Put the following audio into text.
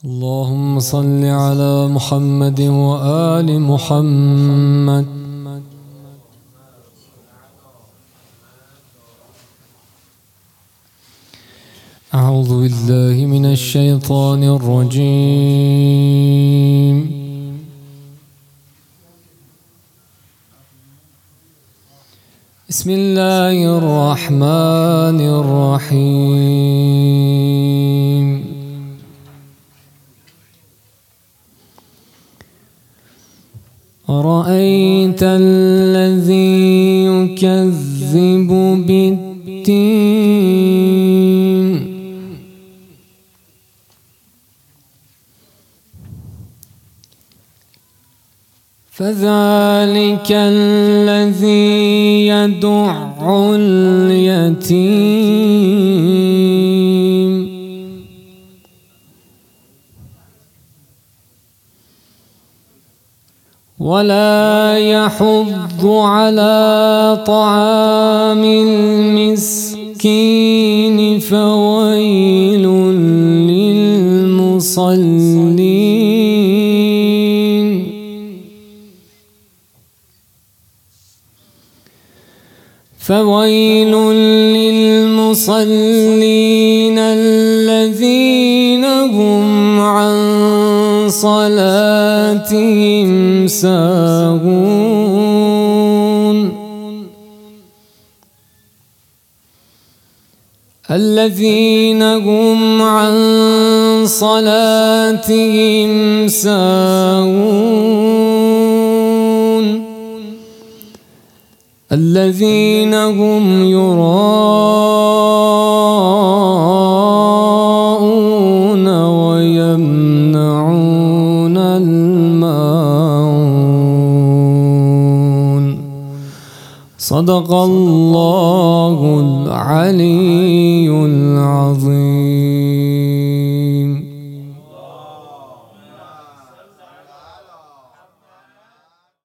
اللهم صل على محمد وآل محمد. أعوذ بالله من الشيطان الرجيم. بسم الله الرحمن الرحيم. أرأيت الذي يكذب بالدين فذلك الذي يدع اليتيم ولا يحض على طعام المسكين فويل للمصلين الذين هم عن صلاتهم ساهون الذين هم عن صلاتهم ساهون الذين هم يراءون ويمنعون الماعون. صدق الله العلي